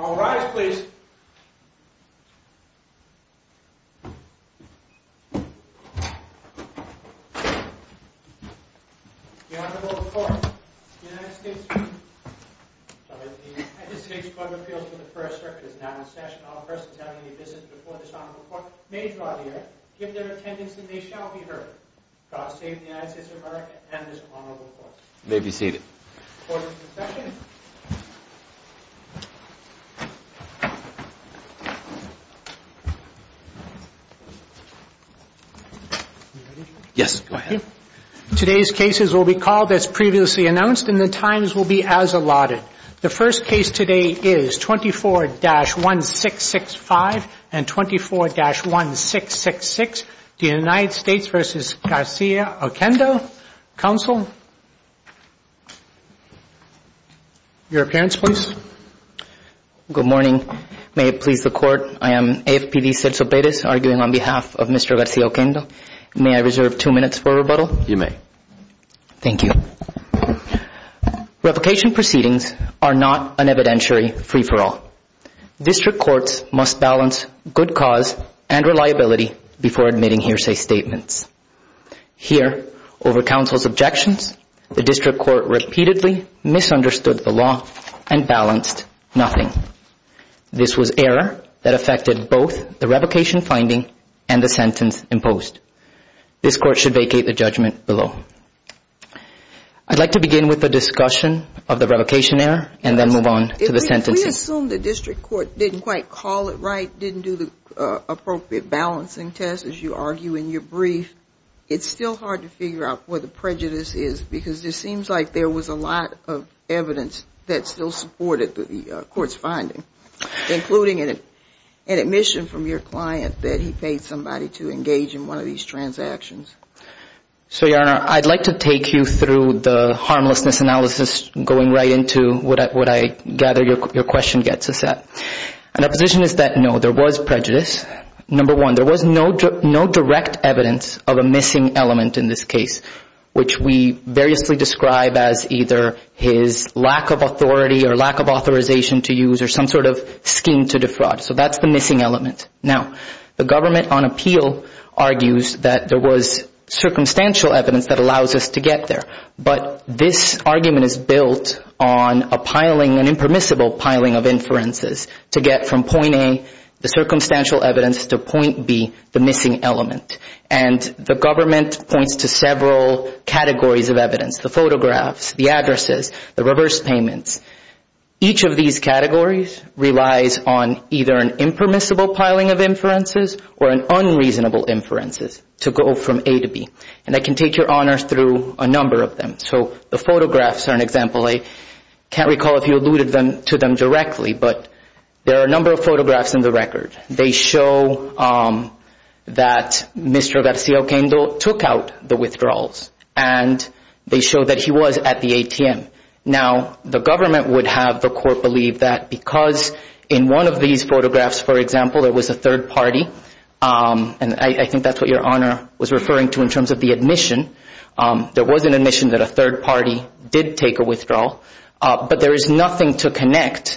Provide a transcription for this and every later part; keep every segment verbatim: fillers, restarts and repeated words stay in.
All rise, please. The Honorable Court, the United States, sorry, the United States Court of Appeals for the First Circuit is now in session. All persons having any business before this Honorable Court may draw near, give their attendance, and they shall be heard. God save the United States of America and this Honorable Court. You may be seated. Court is in session. Yes, go ahead. Today's cases will be called as previously announced, and the times will be as allotted. The first case today is twenty-four dash one six six five and twenty-four dash one six six six, the United States versus Garcia Oquendo. Counsel, your appearance, please. Good morning. May it please the Court, I am A F P D Celso Perez, arguing on behalf of Mister Garcia Oquendo. May I reserve two minutes for rebuttal? You may. Thank you. Revocation proceedings are not an evidentiary free-for-all. District courts must balance good cause and reliability before admitting hearsay statements. Here, over counsel's objections, the district court repeatedly misunderstood the law and balanced nothing. This was error that affected both the revocation finding and the sentence imposed. This court should vacate the judgment below. I'd like to begin with a discussion of the revocation error and then move on to the sentencing. If we assume the district court didn't quite call it right, didn't do the uh, appropriate balancing test, as you argue in your brief, it's still hard to figure out where the prejudice is, because it seems like there was a lot of evidence that still supported the uh, court's finding, including an an admission from your client that he paid somebody to engage in one of these transactions. So, Your Honor, I'd like to take you through the harmlessness analysis, going right into what I, what I gather your, your question gets us at. And our position is that, no, there was prejudice. Number one, there was no, no direct evidence of a missing element in this case, which we variously describe as either his lack of authority or lack of authorization to use or some sort of scheme to defraud. So that's the missing element. Now, the government on appeal argues that there was circumstantial evidence that allows us to get there. But this argument is built on a piling, an impermissible piling of inferences to get from point A, the circumstantial evidence, to point B, the missing element. And the government points to several categories of evidence: the photographs, the addresses, the reverse payments. Each of these categories relies on either an impermissible piling of inferences or an unreasonable inferences to go from A to B. And I can take your honor through a number of them. So the photographs are an example. I can't recall if you alluded them to them directly, but there are a number of photographs in the record. They show um, that Mister Garcia Oquendo took out the withdrawals, and they show that he was at the A T M. Now, the government would have the court believe that because in one of these photographs, for example, there was a third party, um, and I, I think that's what your honor was referring to in terms of the admission. Um, there was an admission that a third party did take a withdrawal, uh, but there is nothing to connect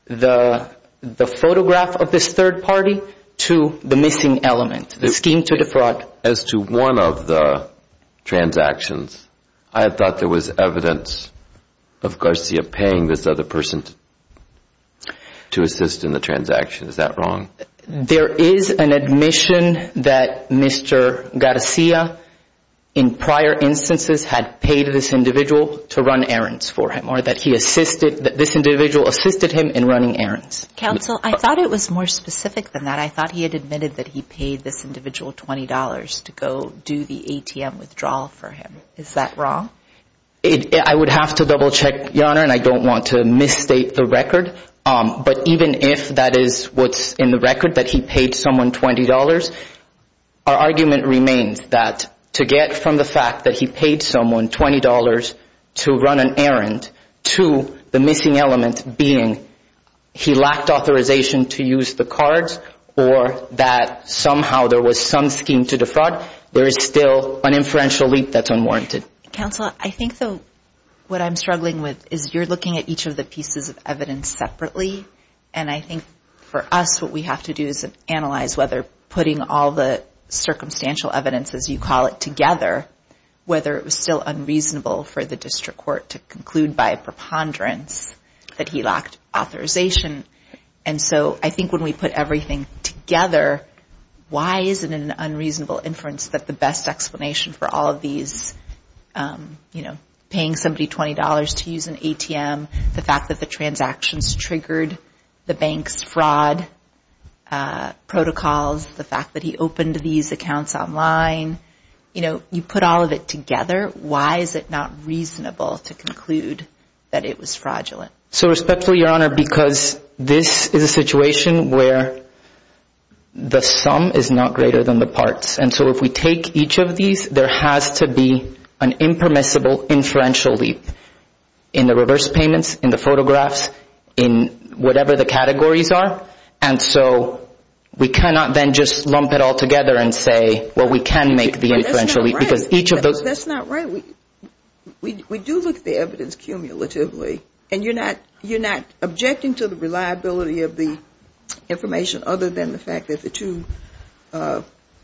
the the photograph of this third party to the missing element, the scheme to defraud. As to one of the transactions, I had thought there was evidence of Garcia paying this other person to, to assist in the transaction. Is that wrong? There is an admission that Mister Garcia, in prior instances, had paid this individual to run errands for him, or that he assisted, that this individual assisted him in running errands. Counsel, I thought it was more specific than that. I thought he had admitted that he paid this individual twenty dollars to go do the A T M withdrawal for him. Is that wrong? It, I would have to double check, Your Honor, and I don't want to misstate the record. Um, but even if that is what's in the record, that he paid someone twenty dollars, our argument remains that to get from the fact that he paid someone twenty dollars to run an errand to the missing element being he lacked authorization to use the cards, or that somehow there was some scheme to defraud, there is still an inferential leap that's unwarranted. Counsel, I think though what I'm struggling with is you're looking at each of the pieces of evidence separately, And I think for us, what we have to do is analyze whether putting all the circumstantial evidence, as you call it, together, whether it was still unreasonable for the district court to conclude by a preponderance that he lacked authorization. And so I think when we put everything together, why is it an unreasonable inference that the best explanation for all of these, um, you know, paying somebody twenty dollars to use an A T M, the fact that the transactions triggered the bank's fraud uh, protocols, the fact that he opened these accounts online, you know, you put all of it together, why is it not reasonable to conclude that it was fraudulent? So respectfully, Your Honor, because this is a situation where the sum is not greater than the parts. And so if we take each of these, there has to be an impermissible inferential leap in the reverse payments, in the photographs, in whatever the categories are. And so we cannot then just lump it all together and say, well, we can make the inferential leap, right. because each of those... That's not right. We, we, we do look at the evidence cumulatively, and you're not, you're not objecting to the reliability of the information other than the fact that the two, uh,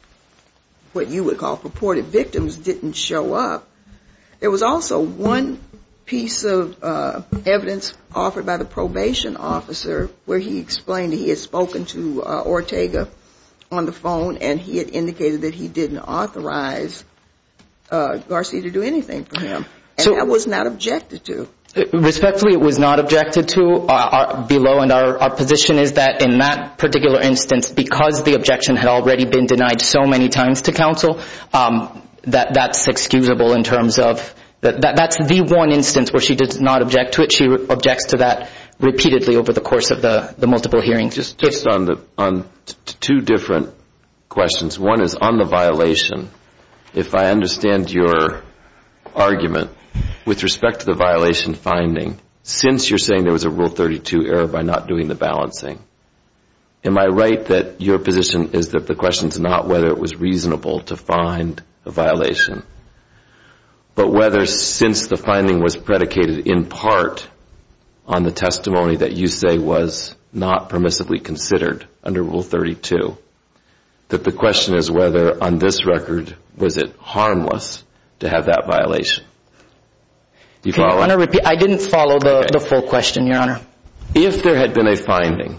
what you would call purported victims, didn't show up. There was also one piece of uh, evidence offered by the probation officer where he explained that he had spoken to uh, Ortega on the phone, and he had indicated that he didn't authorize uh, Garcia to do anything for him. And so, that was not objected to. Respectfully, it was not objected to uh, our, below, and our, our position is that in that particular instance, because the objection had already been denied so many times to counsel, um, that that's excusable in terms of that, that that's the one instance where she does not object to it. She re- objects to that repeatedly over the course of the, the multiple hearings. Just, just on the on t- two different questions. One is on the violation. If I understand your argument with respect to the violation finding, since you're saying there was a Rule thirty-two error by not doing the balancing, am I right that your position is that the question is not whether it was reasonable to find a violation, but whether, since the finding was predicated in part on the testimony that you say was not permissibly considered under Rule thirty-two, that the question is whether on this record was it harmless to have that violation? Do you follow? Your Honor, repeat. I didn't follow the, okay. the full question, Your Honor. If there had been a finding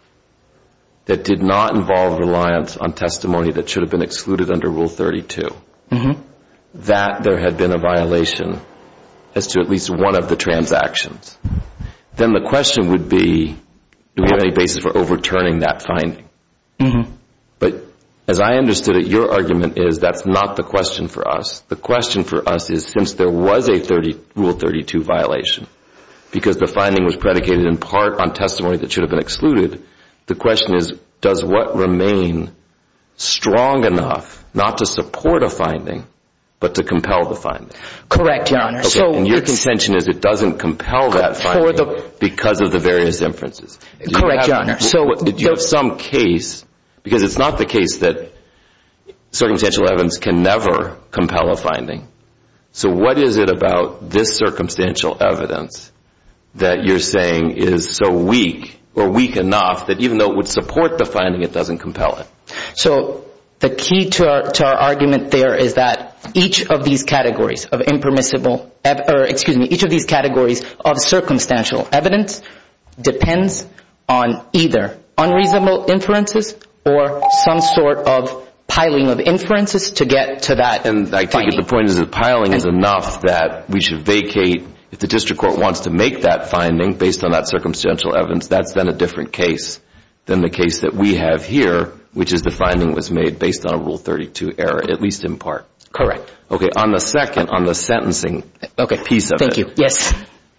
that did not involve reliance on testimony that should have been excluded under Rule thirty-two, mm-hmm. that there had been a violation as to at least one of the transactions, then the question would be, do we have any basis for overturning that finding? Mm-hmm. But as I understood it, your argument is that's not the question for us. The question for us is, since there was a thirty, Rule thirty-two violation, because the finding was predicated in part on testimony that should have been excluded, the question is, does what remain strong enough not to support a finding, but to compel the finding? Correct, Your Honor. Okay. So and your contention is it doesn't compel that finding the, because of the various inferences. Do correct, you have, Your Honor. So did you have some case, because it's not the case that circumstantial evidence can never compel a finding. So what is it about this circumstantial evidence that you're saying is so weak or weak enough that even though it would support the finding, it doesn't compel it? So the key to our, to our argument there is that each of these categories of impermissible, or excuse me, each of these categories of circumstantial evidence depends on either unreasonable inferences or some sort of piling of inferences to get to that And I take it the point is that piling is enough that we should vacate. If the district court wants to make that finding based on that circumstantial evidence, that's then a different case than the case that we have here, which is the finding was made based on a Rule thirty-two error, at least in part. Correct. Okay, on the second, on the sentencing okay. piece of Thank it. Thank you. Yes.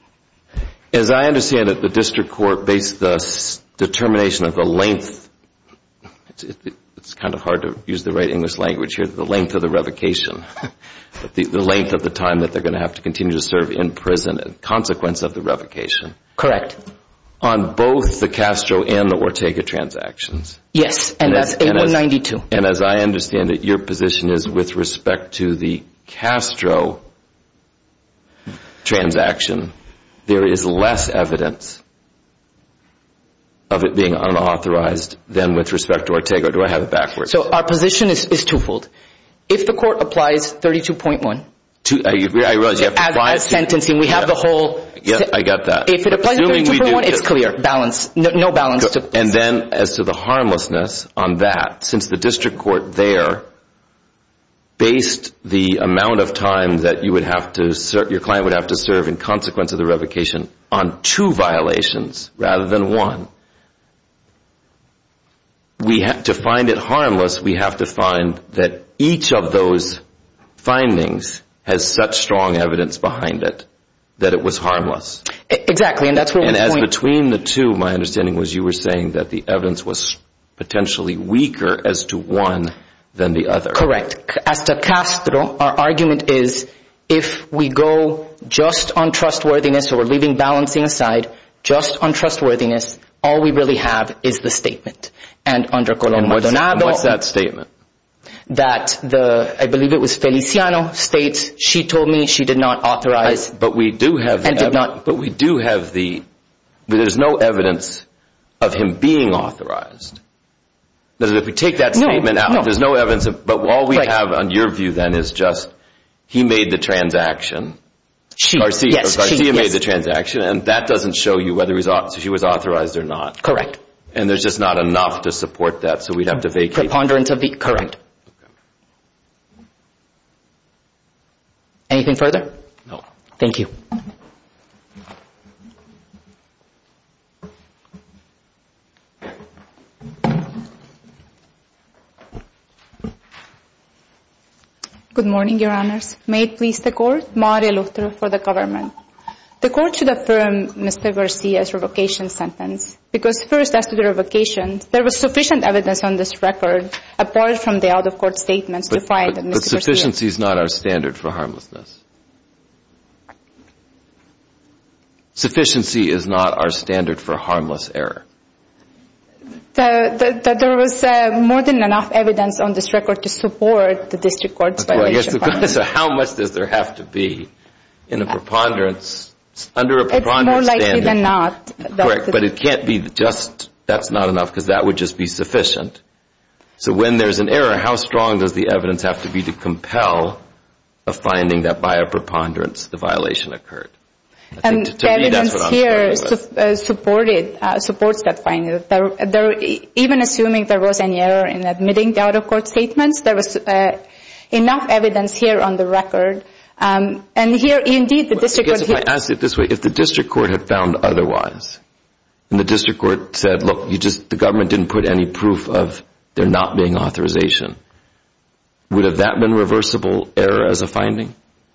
As I understand it, the district court based the s- determination of the length, it's, it, it's kind of hard to use the right English language here, the length of the revocation, but the, the length of the time that they're going to have to continue to serve in prison in consequence of the revocation. Correct. On both the Castro and the Ortega transactions. Yes, and, and that's A one ninety-two. And as I understand it, your position is with respect to the Castro transaction, there is less evidence of it being unauthorized than with respect to Ortega? Or do I have it backwards? So our position is, is twofold. If the court applies thirty-two point one, Two, I, I realize you have to as, apply as it. sentencing, we yeah. have the whole... Yeah, I got that. If it applies to Assuming thirty-two point one, we do- it's clear. Balance. No, no balance. Go- took place. And then as to the harmlessness on that, since the district court there based the amount of time that you would have to ser- your client would have to serve in consequence of the revocation on two violations rather than one, we have to find it harmless. We have to find that each of those findings has such strong evidence behind it that it was harmless. Exactly, and that's what And we as point. between the two, my understanding was you were saying that the evidence was potentially weaker as to one than the other. Correct. As to Castro, our argument is if we go just on trustworthiness, or we're leaving balancing aside, just on trustworthiness, all we really have is the statement. And under Colón And what's, and Maldonado, what's that statement? that the, I believe it was Feliciano, states she told me she did not authorize. I, but we do have the And did ev- not- But we do have the. There's no evidence of him being authorized. That is, if we take that No, statement out, no. there's no evidence. Of, but all we Right. have, on your view, then, is just he made the transaction. She, Garcia, yes, Garcia she, made yes. the transaction, and that doesn't show you whether he's, au- she was authorized or not. Correct. And there's just not enough to support that, so we'd have to vacate. Preponderance of the, correct. Anything further? No. Thank you. Good morning, Your Honors. May it please the Court, Maria Luther for the government. The Court should affirm Mister Garcia's revocation sentence because first, as to the revocation, there was sufficient evidence on this record, apart from the out-of-court statements, But, to find but, that but Mister Garcia... sufficiency is not our standard for harmlessness. Sufficiency is not our standard for harmless error. The, the, the, there was uh, more than enough evidence on this record to support the district court's Well, I violation. guess the finding. question is, how much does there have to be in a preponderance, under a It's more preponderance likely standard? than not. That Correct, the- but it can't be just, that's not enough, because that would just be sufficient. So when there's an error, how strong does the evidence have to be to compel a finding that by a preponderance the violation occurred? I And think to, to the me, that's evidence what I'm here struggling with. su- uh, supported, uh, supports that finding. There, there, even assuming there was any error in admitting the out-of-court statements, there was uh, enough evidence here on the record. Um, and here, indeed, the district I guess court... if I asked it this way, if the district court had found otherwise, and the district court said, look, you just, the government didn't put any proof of there not being authorization, would have that been reversible error as a finding?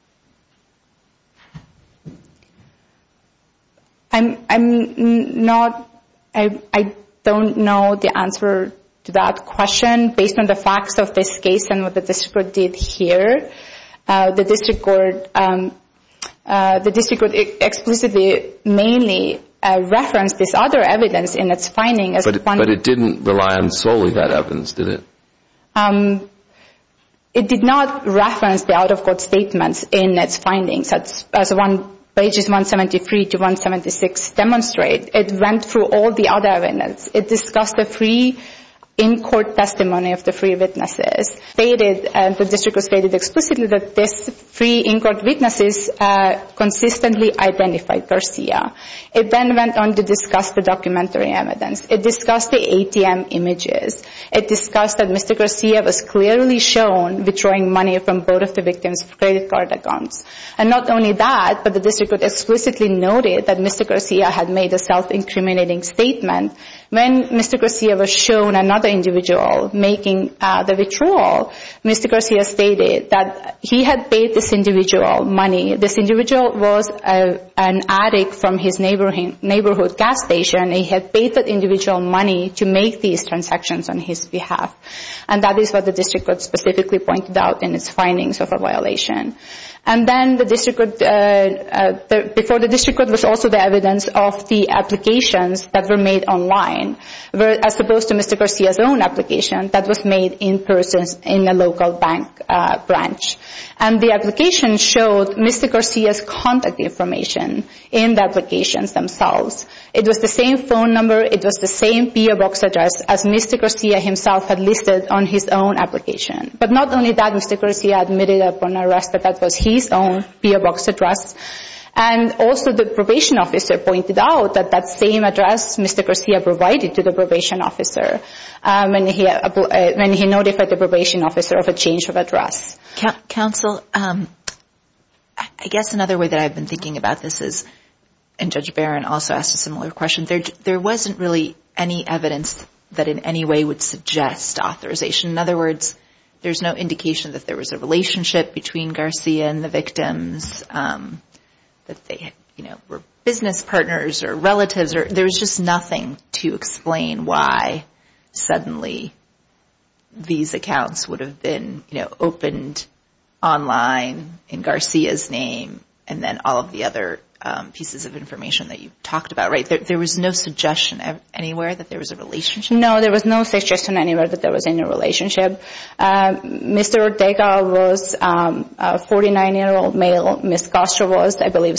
I'm, I'm not, I, I don't know the answer to that question based on the facts of this case and what the district court did here. Uh, the district court, um, uh, the district court explicitly mainly uh, referenced this other evidence in its finding as But it, one. but it didn't rely on solely that evidence, did it? Um, it did not reference the out-of-court statements in its findings as, as one pages one seventy-three to one seventy-six demonstrate. It went through all the other evidence. It discussed the free in-court testimony of the three witnesses. Stated, uh, the district court stated explicitly that this three in-court witnesses uh, consistently identified Garcia. It then went on to discuss the documentary evidence. It discussed the A T M images. It discussed that Mister Garcia was clearly shown withdrawing money from both of the victims' credit card accounts. And not only that, but the district court explicitly noted that Mister Garcia had made a self-incriminating statement when Mister Garcia was shown another individual making uh, the withdrawal. Mister Garcia stated that he had paid this individual money. This individual was a, an addict from his neighborhood, neighborhood gas station. He had paid that individual money to make these transactions on his behalf. And that is what the district court specifically pointed out in its findings of a violation. And then the district court, uh, uh, the, before the district court was also the evidence of the applications that were made online, where, as opposed to Mister Garcia's own application that was made in person in a local bank uh, branch. And the application showed Mister Garcia's contact information written in the applications themselves. It was the same phone number, it was the same P O box address as Mister Garcia himself had listed on his own application. But not only that, Mister Garcia admitted upon arrest that that was his own P O box address. And also the probation officer pointed out that that same address Mister Garcia provided to the probation officer um, when, he, uh, when he notified the probation officer of a change of address. Counsel, um, I guess another way that I've been thinking about this is, and Judge Barron also asked a similar question, there, there wasn't really any evidence that in any way would suggest authorization. In other words, there's no indication that there was a relationship between Garcia and the victims, um, that they, you know, were business partners or relatives, or there was just nothing to explain why suddenly these accounts would have been, you know, opened online in Garcia's name, and then all of the other um, pieces of information that you talked about, right? There, there was no suggestion anywhere that there was a relationship? No, there was no suggestion anywhere that there was any relationship. Uh, Mister Ortega was um, a forty-nine-year-old male. Miz Castro was, I believe,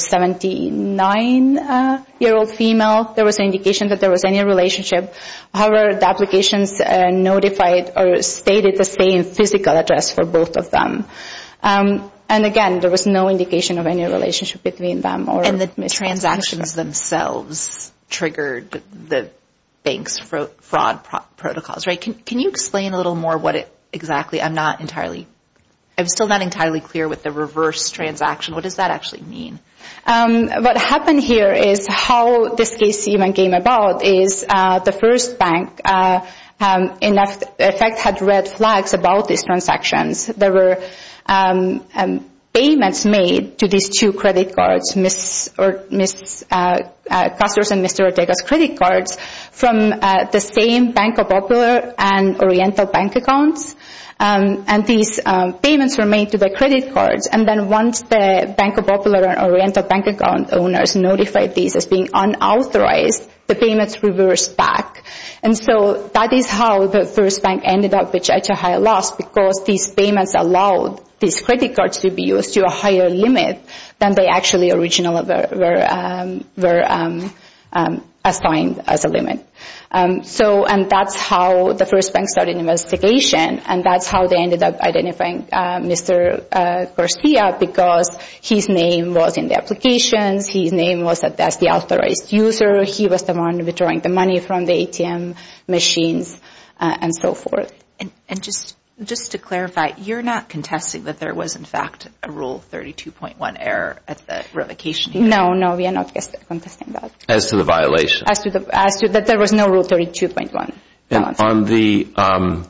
seventy-nine-year-old uh, female. There was an indication that there was any relationship. However, the applications uh, notified or stated the same physical address for both of them. Um, And again, there was no indication of any relationship between them or And the Miz transactions themselves triggered the bank's fro- fraud pro- protocols, right? Can, can you explain a little more what it exactly, I'm not entirely, I'm still not entirely clear with the reverse transaction. What does that actually mean? Um, what happened here is how this case even came about is uh, the First Bank uh, um, in effect had red flags about these transactions. There were Um, um, payments made to these two credit cards, Miss or Miss uh, uh, Castro's and Mister Ortega's credit cards, from uh, the same Banco Popular and Oriental bank accounts. Um, and these um, payments were made to the credit cards, and then once the Banco Popular and Oriental bank account owners notified these as being unauthorized, the payments reversed back. And so that is how the First Bank ended up with such a high loss, because these payments allowed these credit cards to be used to a higher limit than they actually originally were, were, um, were um, um, assigned as a limit. Um, so, and that's how the First Bank started investigation, and that's how they ended up identifying uh, Mister Uh, Garcia, because his name was in the applications, his name was as the authorized user, he was the one withdrawing the money from the A T M machines, uh, and so forth. And, and just just to clarify, you're not contesting that there was in fact a Rule thirty-two point one error at the revocation hearing? No, no, we are not contesting that. As to the violation? As to the as to that there was no Rule thirty-two point one. And on the um,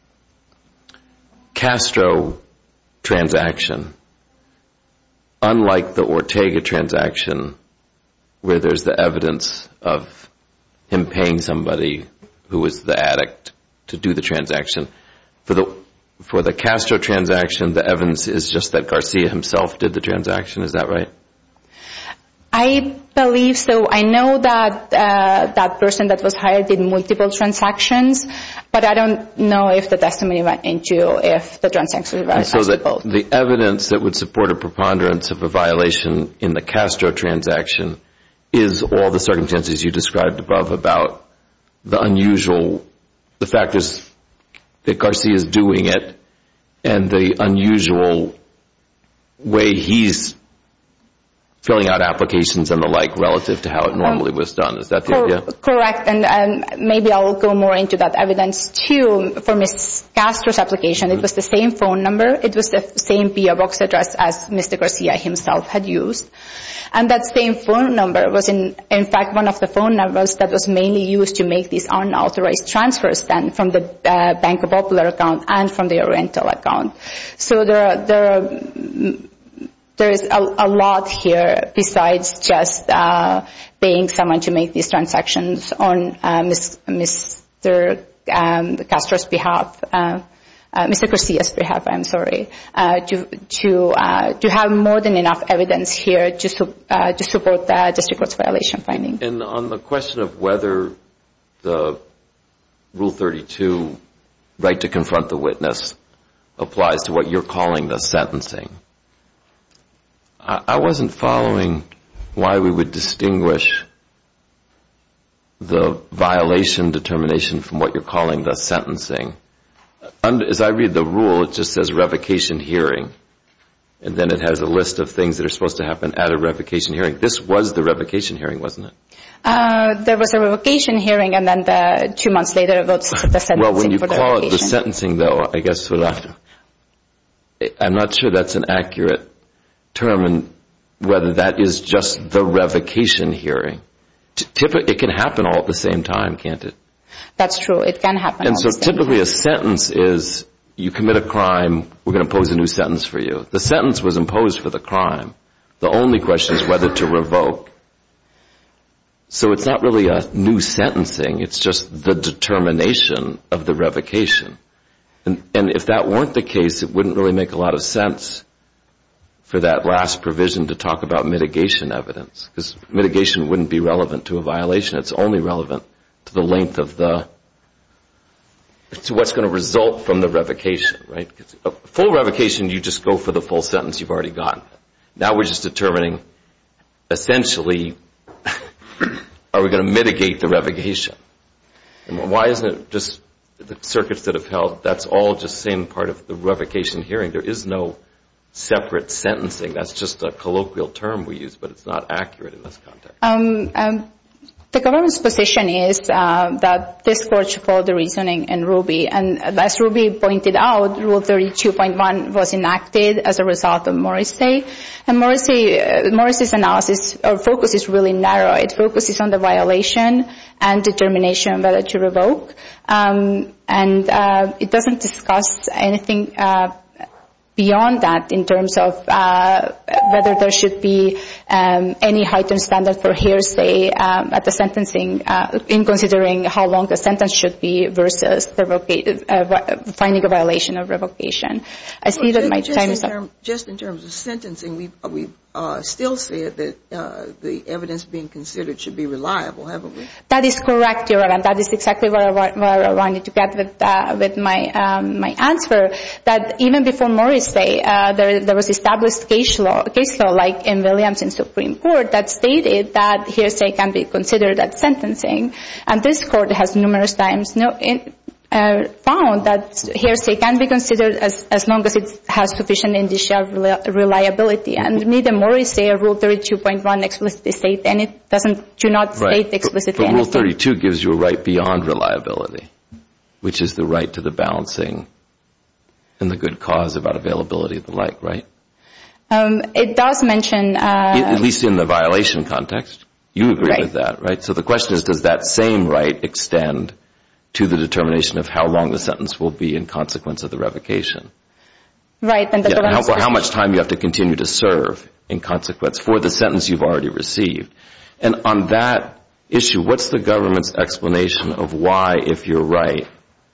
Castro transaction, unlike the Ortega transaction, where there's the evidence of him paying somebody who was the addict to do the transaction, for the for the Castro transaction, the evidence is just that Garcia himself did the transaction. Is that right? I believe so. I know that uh, that person that was hired did multiple transactions, but I don't know if the testimony went into if the transactions were and so that both. The evidence that would support a preponderance of a violation in the Castro transaction is all the circumstances you described above about the unusual, the fact is that Garcia is doing it, and the unusual way he's filling out applications and the like relative to how it normally um, was done. Is that the cor- idea? Correct. And um, maybe I'll go more into that evidence too. For Miz Castro's application, mm-hmm. It was the same phone number. It was the same P O box address as Mister Garcia himself had used. And that same phone number was in, in fact, one of the phone numbers that was mainly used to make these unauthorized transfers then from the uh, Banco Popular account and from the Oriental account. So there are, there are, there is a, a lot here besides just uh, paying someone to make these transactions on uh, Mister Um, Castro's behalf. Uh, Uh, Mister Garcia's behalf, I'm sorry, uh, to to uh, to have more than enough evidence here to su- uh, to support the district court's violation finding. And on the question of whether the Rule thirty-two right to confront the witness applies to what you're calling the sentencing, I, I wasn't following why we would distinguish the violation determination from what you're calling the sentencing. As I read the rule, it just says revocation hearing, and then it has a list of things that are supposed to happen at a revocation hearing. This was the revocation hearing, wasn't it? Uh, there was a revocation hearing, and then the two months later it was the sentencing. Well, when you for the call revocation. it the sentencing, though, I guess what I'm, I'm not sure that's an accurate term, and whether that is just the revocation hearing. Typically, it can happen all at the same time, can't it? That's true. It can happen. And all so the same typically time. a sentence is you commit a crime, we're going to impose a new sentence for you. The sentence was imposed for the crime. The only question is whether to revoke. So it's not really a new sentencing. It's just the determination of the revocation. And, and if that weren't the case, it wouldn't really make a lot of sense for that last provision to talk about mitigation evidence, because mitigation wouldn't be relevant to a violation. It's only relevant to the length of the, to what's going to result from the revocation, right? A full revocation, you just go for the full sentence you've already gotten. Now we're just determining, essentially, are we going to mitigate the revocation? And why isn't it just the circuits that have held, that's all just same part of the revocation hearing? There is no separate sentencing. That's just a colloquial term we use, but it's not accurate in this context. Um, um, the government's position is uh, that this court should follow the reasoning in Ruby. And as Ruby pointed out, Rule thirty-two point one was enacted as a result of Morrissey. And Morrissey, uh, Morrissey's analysis or focus is really narrow. It focuses on the violation and determination whether to revoke. Um, and uh, it doesn't discuss anything uh beyond that in terms of uh, whether there should be um, any heightened standard for hearsay um, at the sentencing uh, in considering how long the sentence should be versus the revoca- uh, finding a violation of revocation. I see well, that my just time in is up. term, just in terms of sentencing, we we uh, still said that uh, the evidence being considered should be reliable, haven't we? That is correct, Your Honor. That is exactly what I, wa- what I wanted to get with uh, with my um, my answer. That even before Morrissey, uh, there there was established case law, case law like in Williams in Supreme Court that stated that hearsay can be considered at sentencing, and this court has numerous times no. In, Uh, found that hearsay can be considered as, as long as it has sufficient indicia of reliability. And neither Morrissey or Rule thirty-two point one explicitly state, and it doesn't, do not Right. state explicitly but, but Rule anything. thirty-two gives you a right beyond reliability, which is the right to the balancing and the good cause about availability and the like, right? Um, it does mention... Uh, At least in the violation context. You agree Right. with that, right? So the question is, does that same right extend to the determination of how long the sentence will be in consequence of the revocation? Right. And the Yeah, government's how, how much position- time you have to continue to serve in consequence for the sentence you've already received. And on that issue, what's the government's explanation of why, if you're right,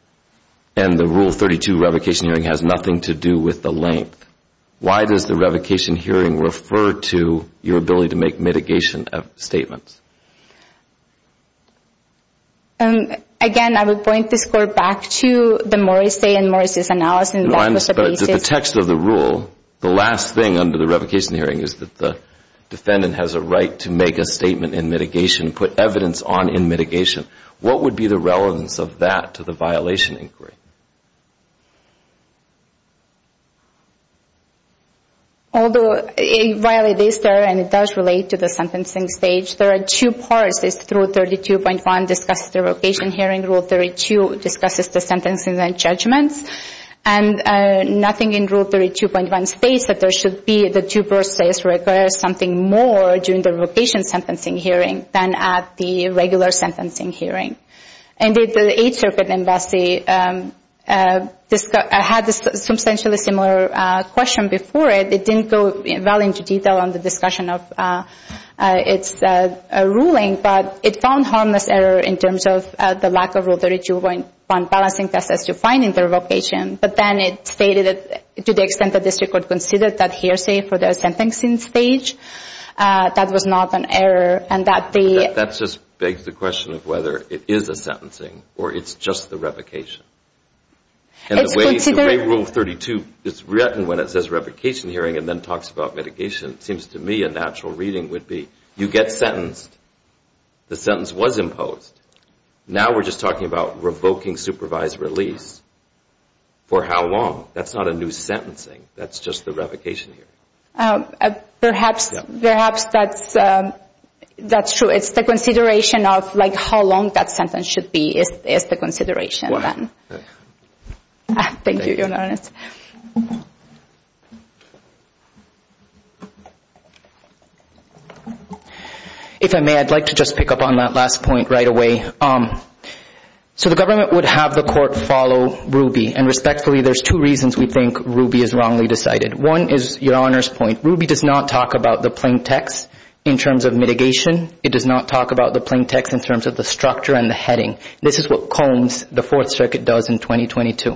and the Rule thirty-two revocation hearing has nothing to do with the length, why does the revocation hearing refer to your ability to make mitigation of statements? Um, again, I would point this court back to the Morrissey and Morrissey's analysis, and No, that I'm, was the but basis. the, the text of the rule, the last thing under the revocation hearing is that the defendant has a right to make a statement in mitigation, put evidence on in mitigation. What would be the relevance of that to the violation inquiry? Although it, while it is there and it does relate to the sentencing stage, there are two parts. This Rule thirty-two point one discusses the revocation hearing. Rule thirty-two discusses the sentencing and judgments. And uh, nothing in Rule thirty-two point one states that there should be, the due process requires something more during the revocation sentencing hearing than at the regular sentencing hearing. Indeed, the Eighth Circuit in Vesey um, Uh, discuss, I had this substantially similar uh, question before it. It didn't go well into detail on the discussion of uh, uh, its uh, uh, ruling, but it found harmless error in terms of uh, the lack of Rule thirty-two point one balancing test as to finding the revocation. But then it stated that to the extent that district court considered that hearsay for the sentencing stage, uh, that was not an error, and that the That, that just begs the question of whether it is a sentencing or it's just the revocation. And It's the way, considered- the way Rule thirty-two is written when it says revocation hearing and then talks about mitigation, it seems to me a natural reading would be you get sentenced. The sentence was imposed. Now we're just talking about revoking supervised release. For how long? That's not a new sentencing. That's just the revocation hearing. Um, uh, perhaps, Yeah. perhaps that's um, that's true. It's the consideration of like how long that sentence should be is is the consideration Wow. then. Okay. Uh, thank, Thank you, you. Your Honor. If I may, I'd like to just pick up on that last point right away. Um, so the government would have the court follow Ruby, and respectfully, there's two reasons we think Ruby is wrongly decided. One is Your Honor's point. Ruby does not talk about the plain text in terms of mitigation. It does not talk about the plain text in terms of the structure and the heading. This is what Combs, the Fourth Circuit, does in twenty twenty-two.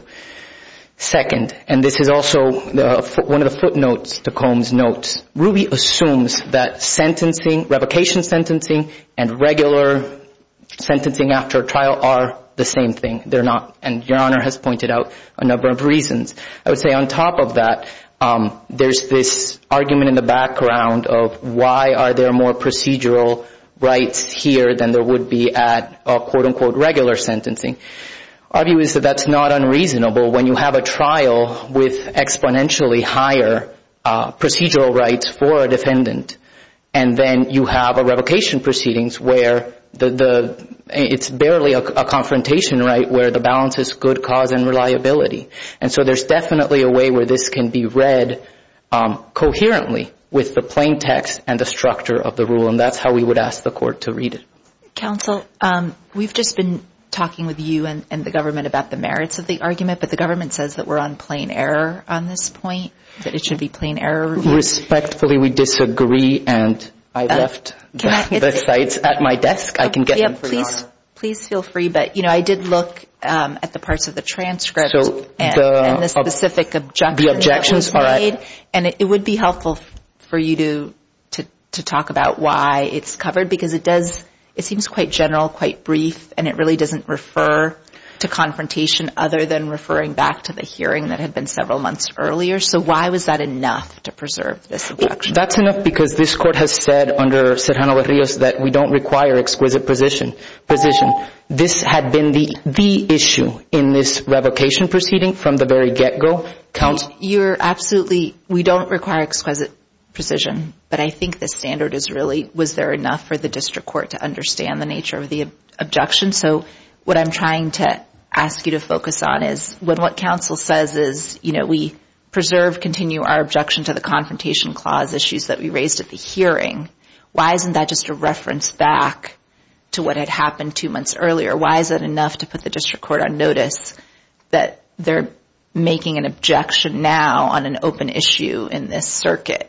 Second, and this is also the, one of the footnotes to Combs' notes, Ruby assumes that sentencing, revocation sentencing, and regular sentencing after a trial are the same thing. They're not, and Your Honor has pointed out a number of reasons. I would say on top of that, um, there's this argument in the background of why are there more procedural rights here than there would be at a quote-unquote regular sentencing. Our view is that that's not unreasonable when you have a trial with exponentially higher uh, procedural rights for a defendant, and then you have a revocation proceedings where the, the it's barely a, a confrontation right where the balance is good cause and reliability. And so there's definitely a way where this can be read um, coherently with the plain text and the structure of the rule, and that's how we would ask the court to read it. Counsel, um, we've just been talking with you and, and the government about the merits of the argument, but the government says that we're on plain error on this point, that it should be plain error review. Respectfully, we disagree, and I uh, left the, I, the sites at my desk. I can get yeah, them for please, Your Honor. Please feel free, but, you know, I did look um, at the parts of the transcript so and, the, and the specific uh, objection the objections that was are made, at, and it, it would be helpful for you to, to, to talk about why it's covered, because it does, it seems quite general, quite brief, and it really doesn't refer to confrontation other than referring back to the hearing that had been several months earlier. So why was that enough to preserve this objection? That's enough because this court has said under Serrano Berrios that we don't require exquisite precision. precision. This had been the the issue in this revocation proceeding from the very get-go. Counsel, You're absolutely, we don't require exquisite precision, but I think the standard is really, was there enough for the district court to understand the nature of the ob- objection? So what I'm trying to ask you to focus on is when what counsel says is, you know, we preserve, continue our objection to the confrontation clause issues that we raised at the hearing. Why isn't that just a reference back to what had happened two months earlier? Why is that enough to put the district court on notice that they're making an objection now on an open issue in this circuit?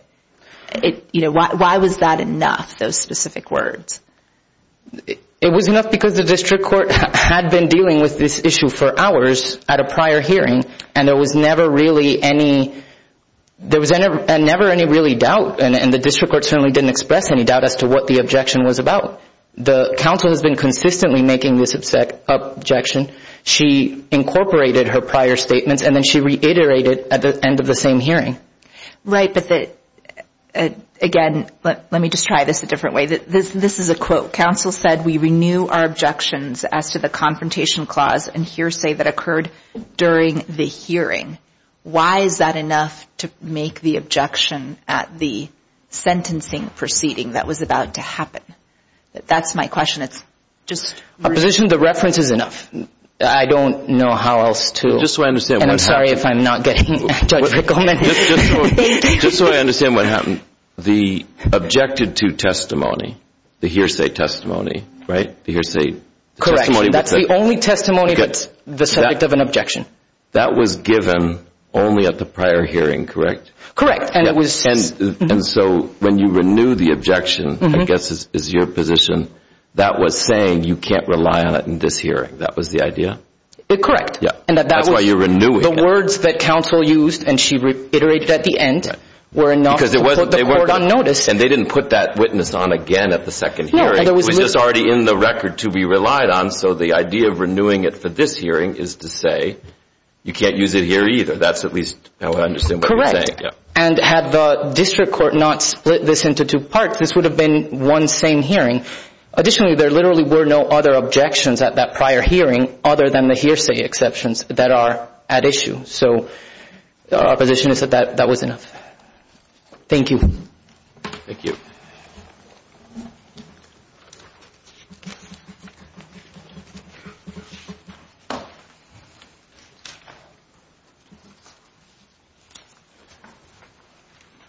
It, you know, why, why was that enough, those specific words? It, it was enough because the district court had been dealing with this issue for hours at a prior hearing, and there was never really any, there was never, never any really doubt, and, and the district court certainly didn't express any doubt as to what the objection was about. The counsel has been consistently making this obsec- objection. She incorporated her prior statements, and then she reiterated at the end of the same hearing. Right, but the, uh, again, let, let me just try this a different way. This, this is a quote. Counsel said, we renew our objections as to the confrontation clause and hearsay that occurred during the hearing. Why is that enough to make the objection at the sentencing proceeding that was about to happen? That's my question. It's just... Opposition, the reference is enough. I don't know how else to... Just so I understand and what I'm sorry happened. if I'm not getting Judge What, Rickleman. Just, just, so, just so I understand what happened, the objected to testimony, the hearsay testimony, right? The hearsay the Correct. testimony. That's the, the only testimony okay. that's the subject that, of an objection. That was given only at the prior hearing, correct? Correct. And yeah. it was... And, mm-hmm. and so when you renew the objection, mm-hmm. I guess is, is your position, that was saying you can't rely on it in this hearing. That was the idea? It, correct. Yeah. And that, that That's was why you're renewing the it. words that counsel used, and she reiterated at the end, right. were enough because it to wasn't, put the court on notice. And they didn't put that witness on again at the second no, hearing. there was it was li- just already in the record to be relied on, so the idea of renewing it for this hearing is to say you can't use it here either. That's at least how I understand what correct. you're saying. Yeah. And had the district court not split this into two parts, this would have been one same hearing. Additionally, there literally were no other objections at that prior hearing other than the hearsay exceptions that are at issue. So our position is that that, that was enough. Thank you. Thank you.